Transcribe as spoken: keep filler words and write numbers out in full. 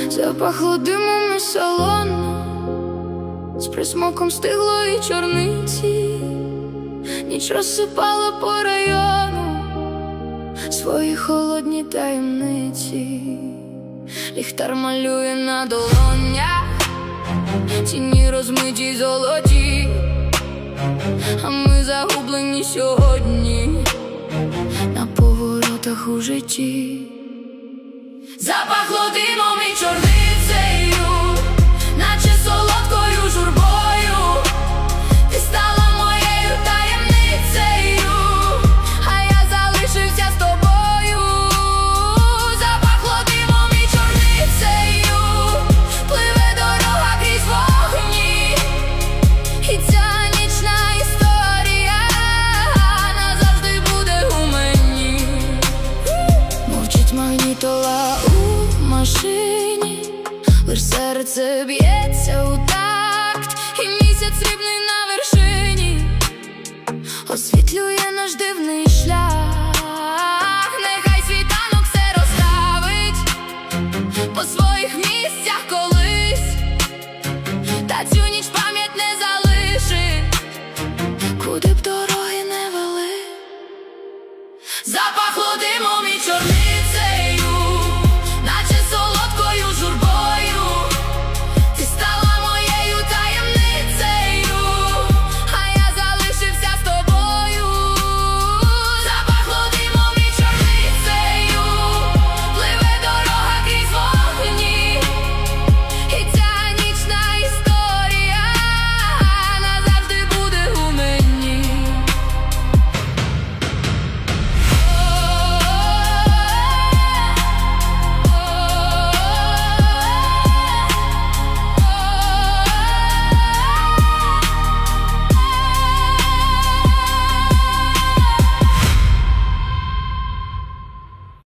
Запахло димом із салону, з присмаком стиглої чорниці. Ніч розсипала по району свої холодні таємниці. Ліхтар малює на долонях тіні розмиті й золоті, а ми загублені сьогодні на поворотах у житті. Запахло димом і чорницею, наче солодкою журбою. Ти стала моєю таємницею, а я залишився з тобою. Запахло димом і чорницею, пливе дорога крізь вогні, і ця нічна історія назавжди буде у мені. Мовчить магнітола у машині, лиш серце б'ється у такт, і місяць срібний на вершині освітлює наш дивний